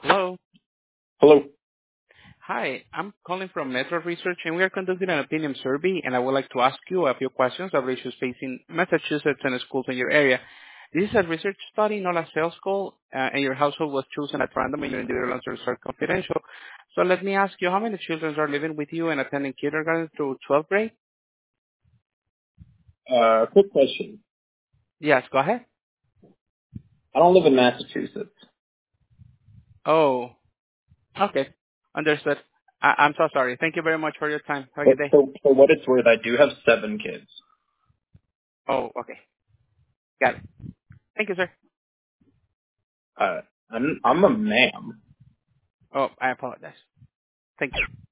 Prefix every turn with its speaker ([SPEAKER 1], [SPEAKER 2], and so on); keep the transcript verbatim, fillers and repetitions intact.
[SPEAKER 1] Hello.
[SPEAKER 2] Hello.
[SPEAKER 1] Hi, I'm calling from Metro Research, and we are conducting an opinion survey, and I would like to ask you a few questions about issues facing Massachusetts and schools in your area. This is a research study, not a sales call, uh, and your household was chosen at random, and your individual answers are confidential. So let me ask you, how many children are living with you and attending kindergarten through twelfth grade?
[SPEAKER 2] Uh, quick question.
[SPEAKER 1] Yes, go ahead.
[SPEAKER 2] I don't live in Massachusetts.
[SPEAKER 1] Oh, okay. Understood. I- I'm so sorry. Thank you very much for your time. Have a
[SPEAKER 2] But
[SPEAKER 1] good day.
[SPEAKER 2] for, for what it's worth, I do have seven kids.
[SPEAKER 1] Oh, okay. Got it. Thank you, sir.
[SPEAKER 2] Uh, I'm, I'm a ma'am.
[SPEAKER 1] Oh, I apologize. Thank you.